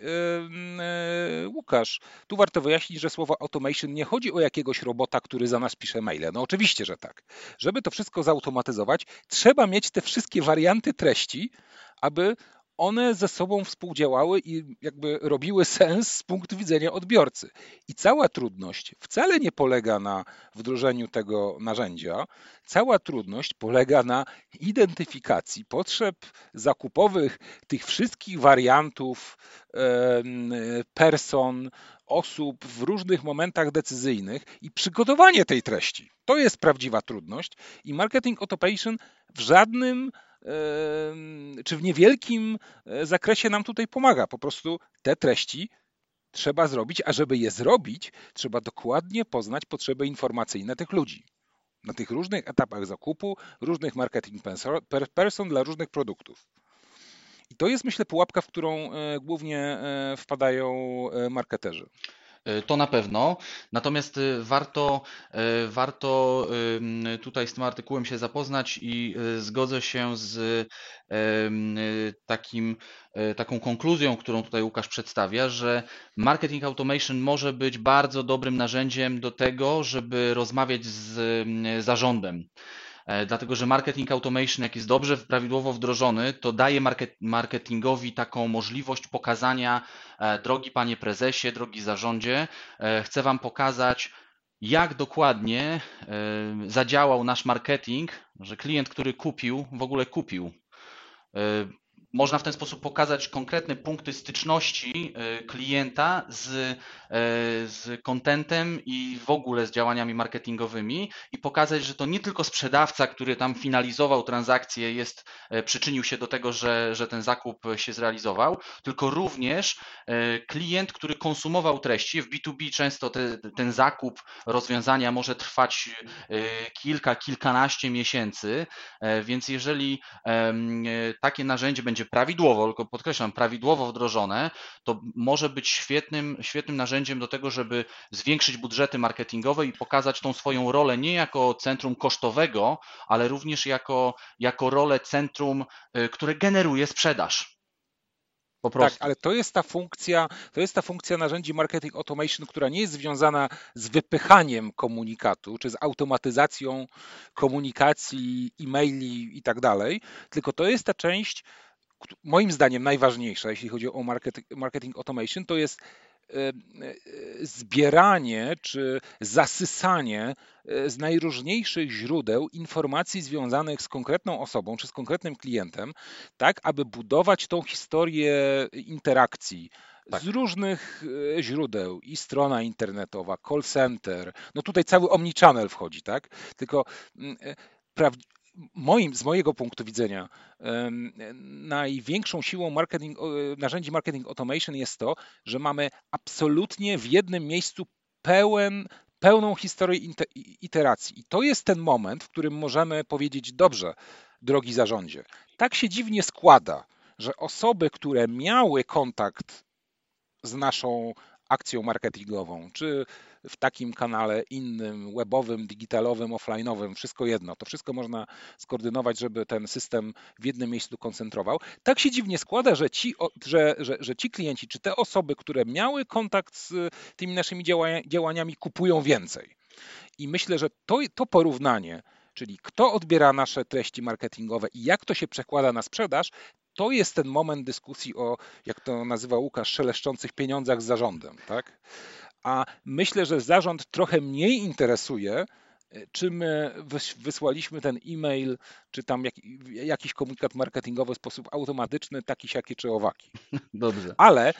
e, Łukasz, tu warto wyjaśnić, że słowo automation nie chodzi o jakiegoś robota, który za nas pisze maile. No oczywiście, że tak. Żeby to wszystko zautomatyzować, trzeba mieć te wszystkie warianty treści, aby one ze sobą współdziałały i jakby robiły sens z punktu widzenia odbiorcy. I cała trudność wcale nie polega na wdrożeniu tego narzędzia, cała trudność polega na identyfikacji potrzeb zakupowych tych wszystkich wariantów person, osób w różnych momentach decyzyjnych i przygotowanie tej treści. To jest prawdziwa trudność i marketing automation w żadnym czy w niewielkim zakresie nam tutaj pomaga. Po prostu te treści trzeba zrobić, a żeby je zrobić, trzeba dokładnie poznać potrzeby informacyjne tych ludzi na tych różnych etapach zakupu, różnych marketing person dla różnych produktów. I to jest, myślę, pułapka, w którą e, głównie e, wpadają e, marketerzy. Y, To na pewno. Natomiast y, warto, y, warto ym, tutaj z tym artykułem się zapoznać i y, zgodzę się z ym, y, takim, y, taką konkluzją, którą tutaj Łukasz przedstawia, że marketing automation może być bardzo dobrym narzędziem do tego, żeby rozmawiać z ym, zarządem. E, Dlatego, że marketing automation, jak jest dobrze, prawidłowo wdrożony, to daje market, marketingowi taką możliwość pokazania, e, drogi panie prezesie, drogi zarządzie, e, chcę wam pokazać, jak dokładnie e, zadziałał nasz marketing, że klient, który kupił, w ogóle kupił. E, Można w ten sposób pokazać konkretne punkty styczności e, klienta z, e, z contentem i w ogóle z działaniami marketingowymi i pokazać, że to nie tylko sprzedawca, który tam finalizował transakcję, jest, e, przyczynił się do tego, że, że ten zakup się zrealizował, tylko również e, klient, który konsumował treści. W B dwa B często te, ten zakup rozwiązania może trwać e, kilka, kilkanaście miesięcy, e, więc jeżeli em, e, takie narzędzie będzie prawidłowo, tylko podkreślam, prawidłowo wdrożone, to może być świetnym, świetnym narzędziem do tego, żeby zwiększyć budżety marketingowe i pokazać tą swoją rolę nie jako centrum kosztowego, ale również jako, jako rolę centrum, e, które generuje sprzedaż. Po Tak, prostu. ale to jest ta funkcja, to jest ta funkcja narzędzi marketing automation, która nie jest związana z wypychaniem komunikatu, czy z automatyzacją komunikacji, e-maili i tak dalej, tylko to jest ta część, moim zdaniem najważniejsza, jeśli chodzi o marketing, marketing automation, to jest e, e, zbieranie czy zasysanie e, z najróżniejszych źródeł informacji związanych z konkretną osobą czy z konkretnym klientem, tak aby budować tą historię interakcji z Tak. różnych e, źródeł i strona internetowa, call center, no tutaj cały omnichannel wchodzi, tak? Tylko mm, e, praw, moim, z mojego punktu widzenia em, największą siłą marketing, o, narzędzi marketing automation jest to, że mamy absolutnie w jednym miejscu pełen, pełną historię inte- iteracji. I to jest ten moment, w którym możemy powiedzieć, dobrze, drogi zarządzie, tak się dziwnie składa, że osoby, które miały kontakt z naszą akcją marketingową, czy w takim kanale innym, webowym, digitalowym, offline'owym, wszystko jedno. To wszystko można skoordynować, żeby ten system w jednym miejscu koncentrował. Tak się dziwnie składa, że ci, że, że, że ci klienci, czy te osoby, które miały kontakt z tymi naszymi działaniami, kupują więcej. I myślę, że to, to porównanie, czyli kto odbiera nasze treści marketingowe i jak to się przekłada na sprzedaż, to jest ten moment dyskusji o, jak to nazywa Łukasz, szeleszczących pieniądzach z zarządem, tak? A myślę, że zarząd trochę mniej interesuje, czy my wysłaliśmy ten e-mail, czy tam jak, jakiś komunikat marketingowy w sposób automatyczny, taki, siaki czy owaki. Dobrze. Ale,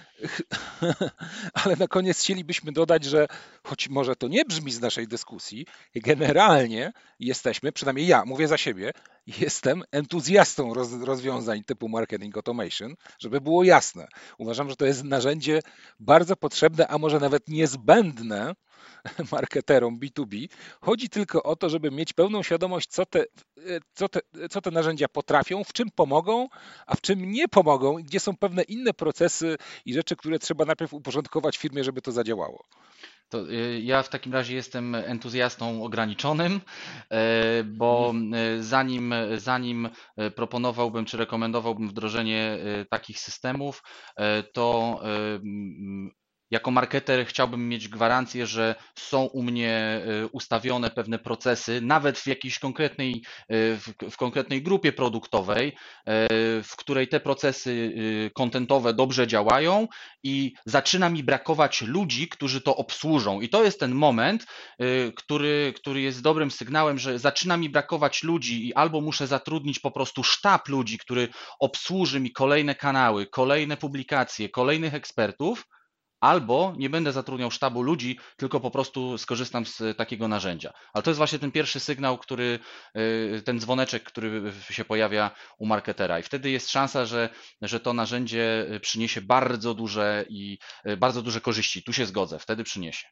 ale na koniec chcielibyśmy dodać, że choć może to nie brzmi z naszej dyskusji, generalnie jesteśmy, przynajmniej ja, mówię za siebie, jestem entuzjastą roz, rozwiązań typu marketing automation, żeby było jasne. Uważam, że to jest narzędzie bardzo potrzebne, a może nawet niezbędne marketerom B dwa B. Chodzi tylko o to, żeby mieć pełną świadomość, co te, co, te, co te narzędzia potrafią, w czym pomogą, a w czym nie pomogą i gdzie są pewne inne procesy i rzeczy, które trzeba najpierw uporządkować w firmie, żeby to zadziałało. To y, ja w takim razie jestem entuzjastą ograniczonym, e, bo y, zanim, zanim y, proponowałbym czy rekomendowałbym wdrożenie y, takich systemów, e, to y, mm, jako marketer chciałbym mieć gwarancję, że są u mnie y, ustawione pewne procesy, nawet w jakiejś konkretnej, y, w, w konkretnej grupie produktowej, e, w której te procesy y, kontentowe dobrze działają i zaczyna mi brakować ludzi, którzy to obsłużą. I to jest ten moment, y, który, który jest dobrym sygnałem, że zaczyna mi brakować ludzi i albo muszę zatrudnić po prostu sztab ludzi, który obsłuży mi kolejne kanały, kolejne publikacje, kolejnych ekspertów, albo nie będę zatrudniał sztabu ludzi, tylko po prostu skorzystam z takiego narzędzia. Ale to jest właśnie ten pierwszy sygnał, który, y, ten dzwoneczek, który się pojawia u marketera. I wtedy jest szansa, że, że to narzędzie przyniesie bardzo duże i bardzo duże korzyści. Tu się zgodzę, wtedy przyniesie.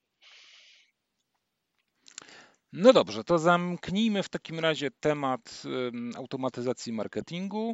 No dobrze, to zamknijmy w takim razie temat automatyzacji marketingu.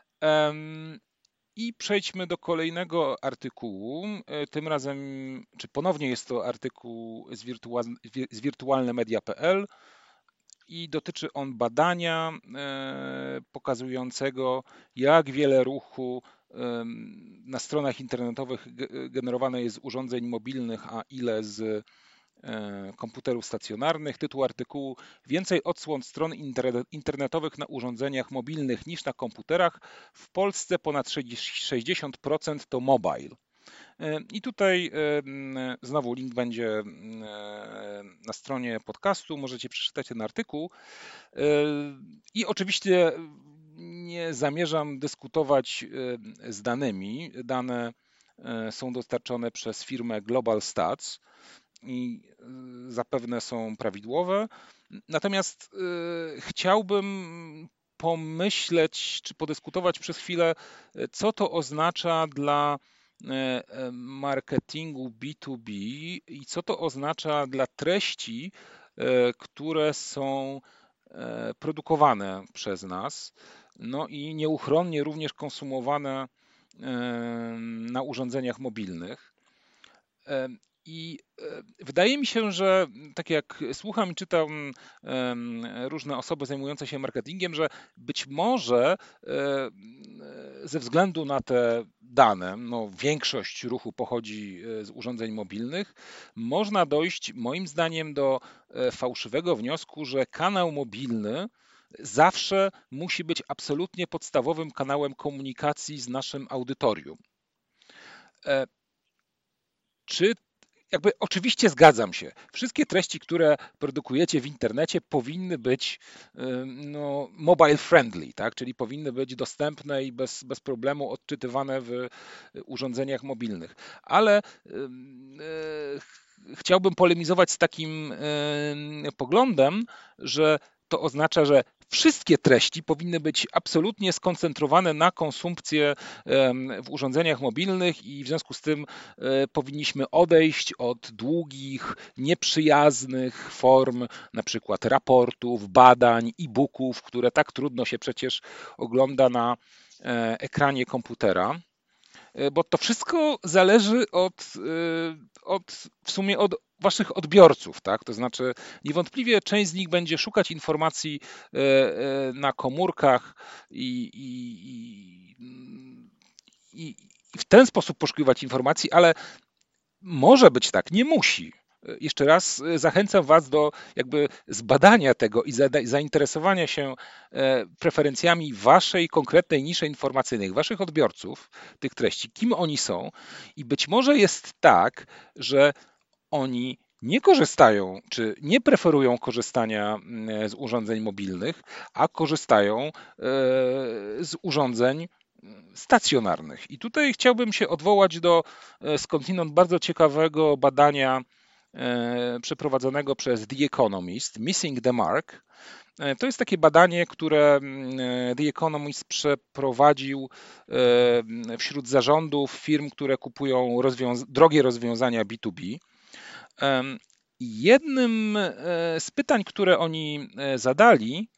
I przejdźmy do kolejnego artykułu. Tym razem, czy ponownie jest to artykuł z, wirtual, z wirtualnemedia kropka p l i dotyczy on badania pokazującego, jak wiele ruchu na stronach internetowych generowane jest z urządzeń mobilnych, a ile z komputerów stacjonarnych. Tytuł artykułu: Więcej odsłon stron internetowych na urządzeniach mobilnych niż na komputerach. W Polsce ponad sześćdziesiąt procent to mobile. I tutaj znowu link będzie na stronie podcastu, możecie przeczytać ten artykuł. I oczywiście nie zamierzam dyskutować z danymi. Dane są dostarczone przez firmę Global Stats i zapewne są prawidłowe. Natomiast chciałbym pomyśleć czy podyskutować przez chwilę, co to oznacza dla marketingu B dwa B i co to oznacza dla treści, które są produkowane przez nas, no i nieuchronnie również konsumowane na urządzeniach mobilnych. I wydaje mi się, że tak jak słucham i czytam różne osoby zajmujące się marketingiem, że być może ze względu na te dane, no większość ruchu pochodzi z urządzeń mobilnych, można dojść moim zdaniem do fałszywego wniosku, że kanał mobilny zawsze musi być absolutnie podstawowym kanałem komunikacji z naszym audytorium. Czy jakby oczywiście zgadzam się. Wszystkie treści, które produkujecie w internecie, powinny być no, mobile friendly, tak? Czyli powinny być dostępne i bez, bez problemu odczytywane w urządzeniach mobilnych. Ale e, chciałbym polemizować z takim e, poglądem, że to oznacza, że wszystkie treści powinny być absolutnie skoncentrowane na konsumpcję w urządzeniach mobilnych i w związku z tym powinniśmy odejść od długich, nieprzyjaznych form, na przykład raportów, badań, e-booków, które tak trudno się przecież ogląda na ekranie komputera, bo to wszystko zależy od, od w sumie od waszych odbiorców, tak? To znaczy niewątpliwie część z nich będzie szukać informacji na komórkach i, i, i, i w ten sposób poszukiwać informacji, ale może być tak, nie musi. Jeszcze raz zachęcam Was do jakby zbadania tego i zainteresowania się preferencjami Waszej konkretnej niszy informacyjnej, Waszych odbiorców tych treści, kim oni są i być może jest tak, że oni nie korzystają, czy nie preferują korzystania z urządzeń mobilnych, a korzystają z urządzeń stacjonarnych. I tutaj chciałbym się odwołać do skądinąd bardzo ciekawego badania przeprowadzonego przez The Economist, Missing the Mark. To jest takie badanie, które The Economist przeprowadził wśród zarządów firm, które kupują rozwiąza- drogie rozwiązania B dwa B. Jednym z pytań, które oni zadali,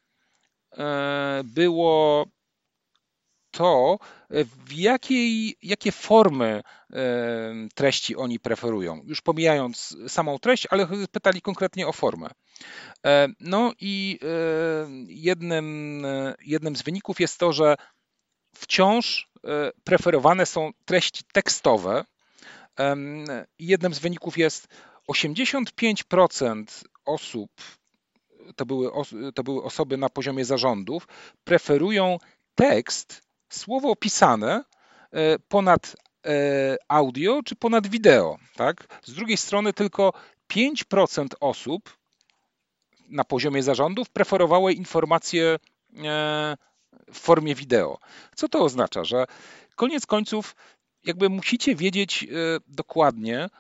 było to, w jakiej, jakie formy treści oni preferują. Już pomijając samą treść, ale pytali konkretnie o formę. No i jednym, jednym z wyników jest to, że wciąż preferowane są treści tekstowe. Jednym z wyników jest osiemdziesiąt pięć procent osób, to były, to były osoby na poziomie zarządów, preferują tekst, słowo pisane ponad audio czy ponad wideo. Tak? Z drugiej strony tylko pięć procent osób na poziomie zarządów preferowały informacje w formie wideo. Co to oznacza? Że koniec końców jakby musicie wiedzieć dokładnie,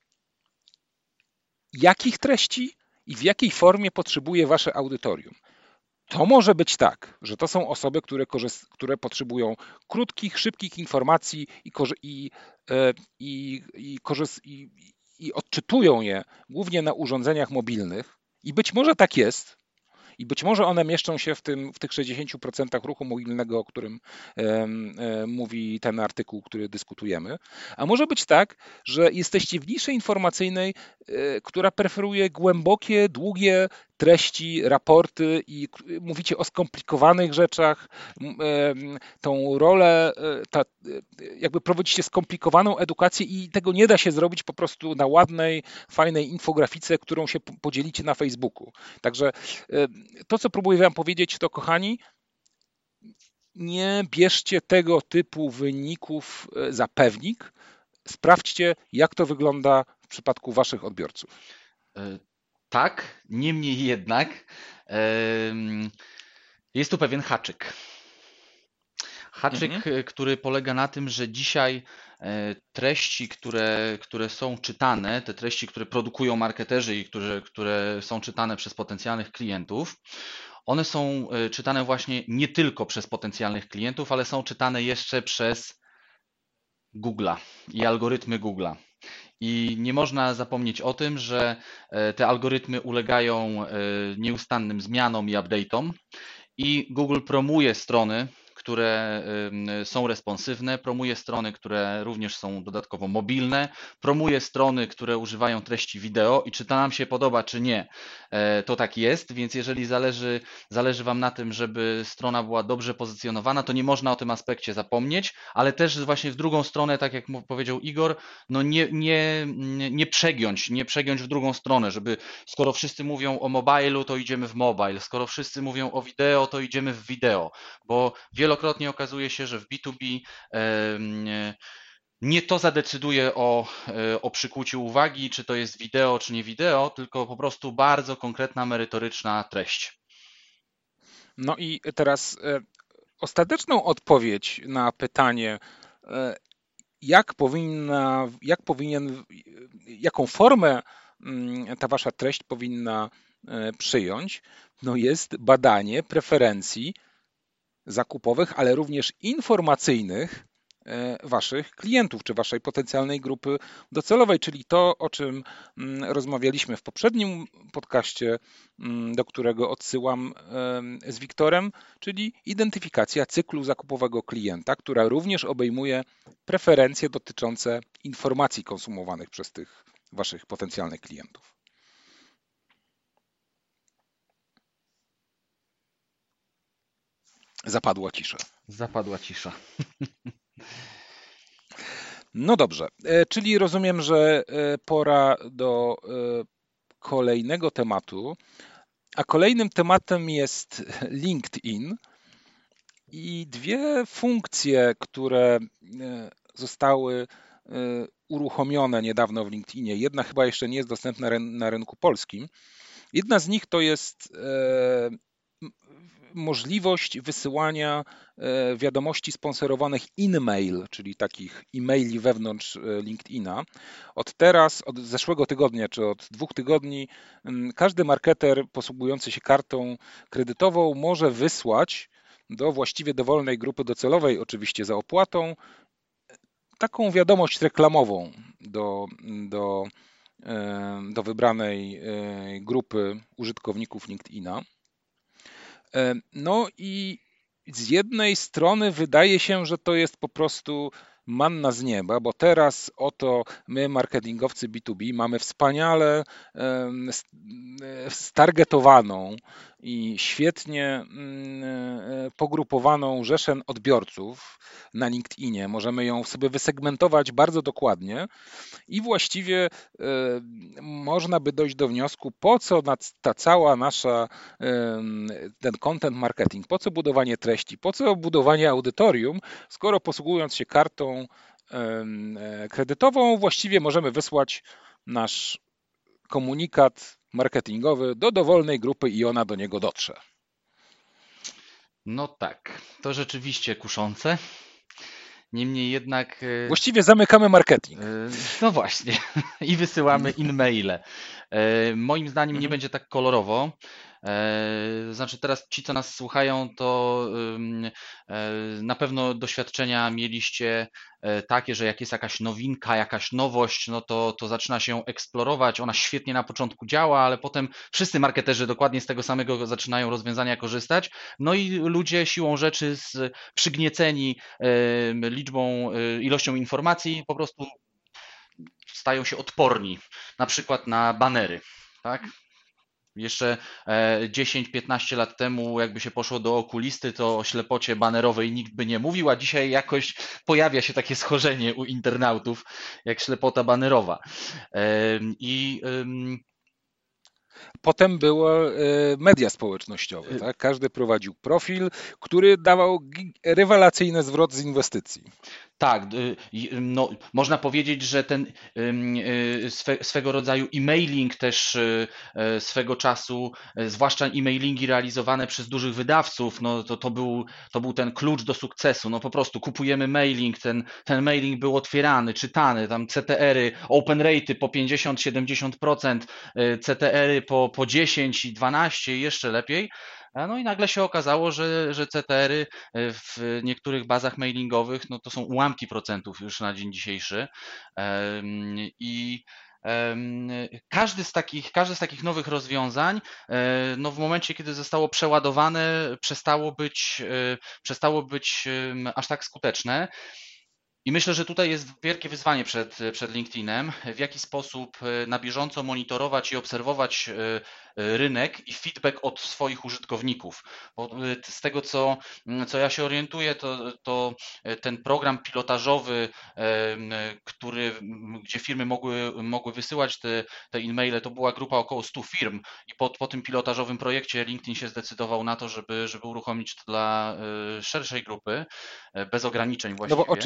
jakich treści i w jakiej formie potrzebuje wasze audytorium. To może być tak, że to są osoby, które, korzyst- które potrzebują krótkich, szybkich informacji i, i, i, i, korzyst- i, i odczytują je głównie na urządzeniach mobilnych. I być może tak jest. I być może one mieszczą się w, tym, w tych sześćdziesięciu procentach ruchu mobilnego, o którym e, e, mówi ten artykuł, który dyskutujemy. A może być tak, że jesteście w niszy informacyjnej, e, która preferuje głębokie, długie treści, raporty i mówicie o skomplikowanych rzeczach, e, tą rolę, e, ta, jakby prowadzicie skomplikowaną edukację i tego nie da się zrobić po prostu na ładnej, fajnej infografice, którą się podzielicie na Facebooku. Także e, to, co próbuję wam powiedzieć, to kochani, nie bierzcie tego typu wyników za pewnik. Sprawdźcie, jak to wygląda w przypadku waszych odbiorców. Tak, niemniej jednak jest tu pewien haczyk. Haczyk, mhm. który polega na tym, że dzisiaj treści, które, które są czytane, te treści, które produkują marketerzy i które, które są czytane przez potencjalnych klientów, one są czytane właśnie nie tylko przez potencjalnych klientów, ale są czytane jeszcze przez Google'a i algorytmy Google'a. I nie można zapomnieć o tym, że te algorytmy ulegają nieustannym zmianom i update'om i Google promuje strony, które są responsywne, promuje strony, które również są dodatkowo mobilne, promuje strony, które używają treści wideo i czy to nam się podoba, czy nie, to tak jest, więc jeżeli zależy, zależy Wam na tym, żeby strona była dobrze pozycjonowana, to nie można o tym aspekcie zapomnieć, ale też właśnie w drugą stronę, tak jak powiedział Igor, no nie, nie, nie przegiąć, nie przegiąć w drugą stronę, żeby skoro wszyscy mówią o mobilu, to idziemy w mobile, skoro wszyscy mówią o wideo, to idziemy w wideo, bo wielokrotnie okazuje się, że w B dwa B nie to zadecyduje o, o przykuciu uwagi, czy to jest wideo, czy nie wideo, tylko po prostu bardzo konkretna, merytoryczna treść. No i teraz e, ostateczną odpowiedź na pytanie, e, jak powinna, jak powinien, jaką formę mm, ta wasza treść powinna e, przyjąć, no jest badanie preferencji zakupowych, ale również informacyjnych e, waszych klientów czy waszej potencjalnej grupy docelowej, czyli to, o czym mm, rozmawialiśmy w poprzednim podcaście, mm, do którego odsyłam e, z Wiktorem, czyli identyfikacja cyklu zakupowego klienta, która również obejmuje preferencje dotyczące informacji konsumowanych przez tych waszych potencjalnych klientów. Zapadła cisza. Zapadła cisza. No dobrze, e, czyli rozumiem, że e, pora do e, kolejnego tematu, a kolejnym tematem jest LinkedIn i dwie funkcje, które e, zostały e, uruchomione niedawno w LinkedInie. Jedna chyba jeszcze nie jest dostępna na rynku polskim. Jedna z nich to jest możliwość wysyłania wiadomości sponsorowanych in-mail, czyli takich e-maili wewnątrz LinkedIna. Od teraz, od zeszłego tygodnia, czy od dwóch tygodni, każdy marketer posługujący się kartą kredytową może wysłać do właściwie dowolnej grupy docelowej, oczywiście za opłatą, taką wiadomość reklamową do, do, do wybranej grupy użytkowników LinkedIna. No i z jednej strony wydaje się, że to jest po prostu manna z nieba, bo teraz oto my, marketingowcy B dwa B, mamy wspaniale stargetowaną i świetnie pogrupowaną rzeszę odbiorców na LinkedInie. Możemy ją sobie wysegmentować bardzo dokładnie i właściwie można by dojść do wniosku, po co ta cała nasza, ten content marketing, po co budowanie treści, po co budowanie audytorium, skoro posługując się kartą kredytową, właściwie możemy wysłać nasz komunikat marketingowy do dowolnej grupy i ona do niego dotrze. No tak, to rzeczywiście kuszące. Niemniej jednak. Właściwie zamykamy marketing. No właśnie, i wysyłamy in-maile. Moim zdaniem nie będzie tak kolorowo. Znaczy teraz ci, co nas słuchają, to na pewno doświadczenia mieliście takie, że jak jest jakaś nowinka, jakaś nowość, no to, to zaczyna się eksplorować. Ona świetnie na początku działa, ale potem wszyscy marketerzy dokładnie z tego samego zaczynają rozwiązania korzystać. No i ludzie siłą rzeczy z, przygnieceni liczbą, ilością informacji po prostu stają się odporni, na przykład na banery, tak? Jeszcze dziesięć piętnaście lat temu, jakby się poszło do okulisty, to o ślepocie banerowej nikt by nie mówił, a dzisiaj jakoś pojawia się takie schorzenie u internautów, jak ślepota banerowa. I potem były media społecznościowe, tak? Każdy prowadził profil, który dawał rewelacyjny zwrot z inwestycji. Tak, no, można powiedzieć, że ten swe, swego rodzaju e-mailing też swego czasu, zwłaszcza e-mailingi realizowane przez dużych wydawców, no to, to, był, to był ten klucz do sukcesu. No po prostu kupujemy mailing, ten, ten mailing był otwierany, czytany, tam C T R-y, open rate'y po pięćdziesiąt do siedemdziesięciu procent, C T R-y po, po dziesięć i dwanaście i jeszcze lepiej. No i nagle się okazało, że, że C T R-y w niektórych bazach mailingowych no to są ułamki procentów już na dzień dzisiejszy. I każdy z takich, każde z takich nowych rozwiązań, no w momencie, kiedy zostało przeładowane, przestało być, przestało być aż tak skuteczne. I myślę, że tutaj jest wielkie wyzwanie przed, przed LinkedInem, w jaki sposób na bieżąco monitorować i obserwować rynek i feedback od swoich użytkowników. Bo z tego, co, co ja się orientuję, to, to ten program pilotażowy, który, gdzie firmy mogły, mogły wysyłać te, te e-maile, to była grupa około stu firm i po, po tym pilotażowym projekcie LinkedIn się zdecydował na to, żeby, żeby uruchomić to dla szerszej grupy, bez ograniczeń właściwie. No bo oczywiście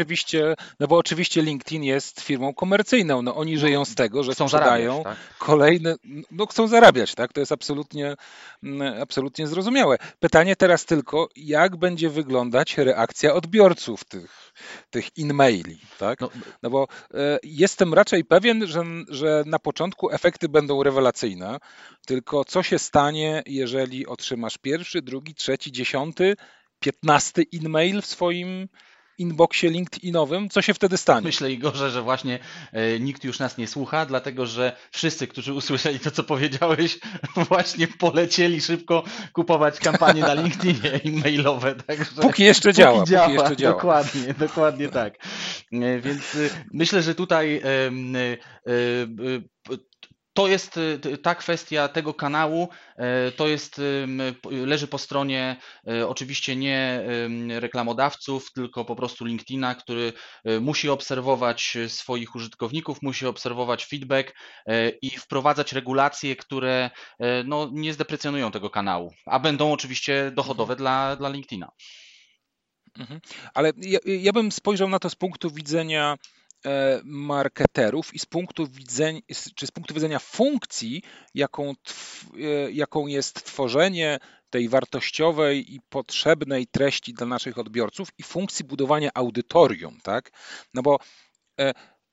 no bo oczywiście LinkedIn jest firmą komercyjną, no oni żyją z tego, że Chcą sprzedają zarabiać, tak? kolejne, no chcą zarabiać, tak? To jest absolutnie, mm, absolutnie zrozumiałe. Pytanie teraz tylko, jak będzie wyglądać reakcja odbiorców tych, tych in-maili, tak? No, No bo e, jestem raczej pewien, że, że na początku efekty będą rewelacyjne, tylko co się stanie, jeżeli otrzymasz pierwszy, drugi, trzeci, dziesiąty, piętnasty in-mail w swoim inboxie LinkedInowym, co się wtedy stanie? myślę, Igorze, że właśnie e, nikt już nas nie słucha, dlatego że wszyscy, którzy usłyszeli to, co powiedziałeś, właśnie polecieli szybko kupować kampanie na LinkedInie e-mailowe. Także Póki jeszcze póki działa, działa, póki jeszcze działa. dokładnie, dokładnie tak. E, Więc e, myślę, że tutaj em, e, e, p- to jest e, ta kwestia tego kanału, e, to jest, em, p- leży po stronie e, oczywiście nie em, reklamodawców, tylko po prostu LinkedIna, który e, musi obserwować swoich użytkowników, musi obserwować feedback e, i wprowadzać regulacje, które e, no, nie zdeprecjonują tego kanału, a będą oczywiście dochodowe dla, dla LinkedIna. Mhm. Ale ja, ja bym spojrzał na to z punktu widzenia e, marketerów i z punktu widzenia, czy z punktu widzenia funkcji, jaką, tw, e, jaką jest tworzenie tej wartościowej i potrzebnej treści dla naszych odbiorców i funkcji budowania audytorium, tak? No bo e,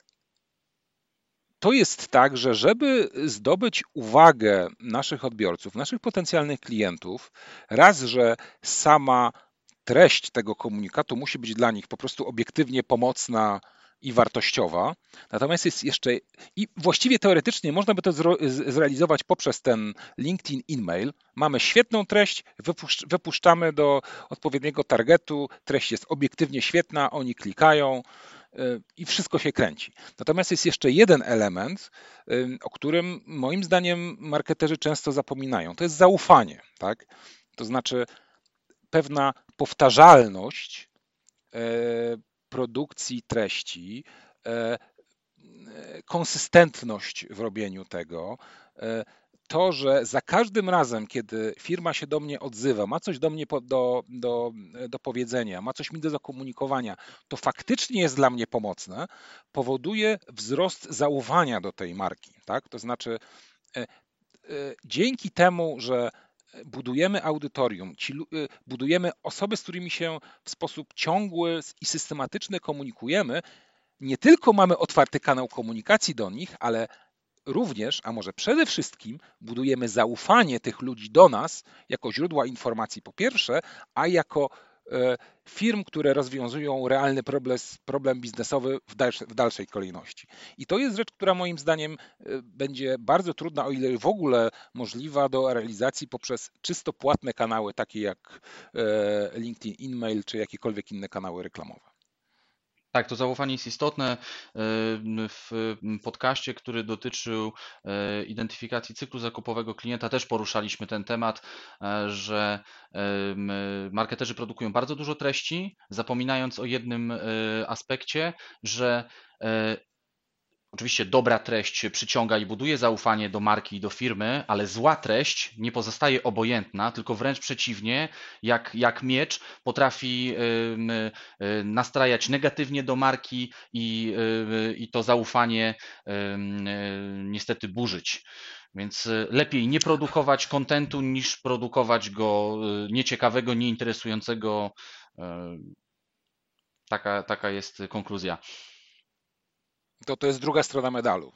to jest tak, że żeby zdobyć uwagę naszych odbiorców, naszych potencjalnych klientów, raz, że sama treść tego komunikatu musi być dla nich po prostu obiektywnie pomocna i wartościowa. Natomiast jest jeszcze, i właściwie teoretycznie można by to zro, zrealizować poprzez ten LinkedIn e-mail. Mamy świetną treść, wypuszcz, wypuszczamy do odpowiedniego targetu, treść jest obiektywnie świetna, oni klikają i wszystko się kręci. Natomiast jest jeszcze jeden element, o którym moim zdaniem marketerzy często zapominają. To jest zaufanie, tak? To znaczy pewna powtarzalność e, produkcji treści, e, konsystentność w robieniu tego, e, to, że za każdym razem, kiedy firma się do mnie odzywa, ma coś do mnie po, do, do, do powiedzenia, ma coś mi do zakomunikowania, to faktycznie jest dla mnie pomocne, powoduje wzrost zaufania do tej marki. Tak? To znaczy, e, e, dzięki temu, że budujemy audytorium, ci, budujemy osoby, z którymi się w sposób ciągły i systematyczny komunikujemy, nie tylko mamy otwarty kanał komunikacji do nich, ale również, a może przede wszystkim, budujemy zaufanie tych ludzi do nas jako źródła informacji po pierwsze, a jako firm, które rozwiązują realny problem, problem biznesowy w, dalsze, w dalszej kolejności. I to jest rzecz, która moim zdaniem będzie bardzo trudna, o ile w ogóle możliwa do realizacji poprzez czysto płatne kanały, takie jak LinkedIn, InMail czy jakiekolwiek inne kanały reklamowe. Tak, to zaufanie jest istotne. W podcaście, który dotyczył identyfikacji cyklu zakupowego klienta, też poruszaliśmy ten temat, że marketerzy produkują bardzo dużo treści, zapominając o jednym aspekcie, że oczywiście dobra treść przyciąga i buduje zaufanie do marki i do firmy, ale zła treść nie pozostaje obojętna, tylko wręcz przeciwnie, jak, jak miecz potrafi y, y, nastrajać negatywnie do marki i, y, i to zaufanie y, y, niestety burzyć. Więc lepiej nie produkować kontentu niż produkować go nieciekawego, nieinteresującego. Taka, taka jest konkluzja. To, to jest druga strona medalu.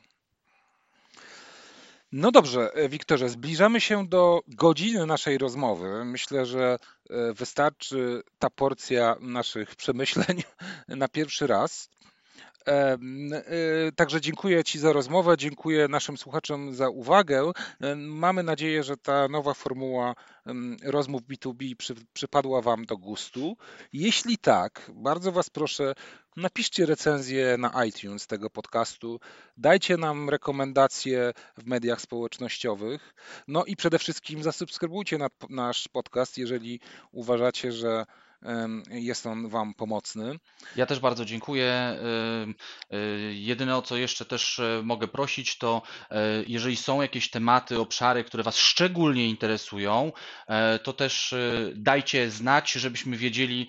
No dobrze, Wiktorze, zbliżamy się do godziny naszej rozmowy. Myślę, że wystarczy ta porcja naszych przemyśleń na pierwszy raz. Także dziękuję Ci za rozmowę, dziękuję naszym słuchaczom za uwagę. Mamy nadzieję, że ta nowa formuła rozmów B dwa B przy, przypadła Wam do gustu. Jeśli tak, bardzo Was proszę, napiszcie recenzję na iTunes tego podcastu, dajcie nam rekomendacje w mediach społecznościowych, no i przede wszystkim zasubskrybujcie nasz podcast, jeżeli uważacie, że jest on Wam pomocny. Ja też bardzo dziękuję. Jedyne, o co jeszcze też mogę prosić, to jeżeli są jakieś tematy, obszary, które Was szczególnie interesują, to też dajcie znać, żebyśmy wiedzieli,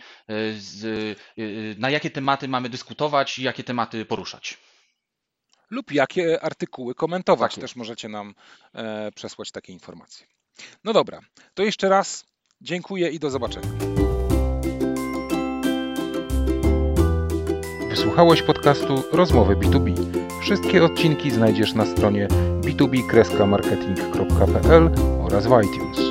na jakie tematy mamy dyskutować i jakie tematy poruszać. Lub jakie artykuły komentować. Tak też możecie nam przesłać takie informacje. No dobra, to jeszcze raz dziękuję i do zobaczenia. Wysłuchałeś podcastu Rozmowy B dwa B. Wszystkie odcinki znajdziesz na stronie b dwa b kropka marketing kropka p l oraz w iTunes.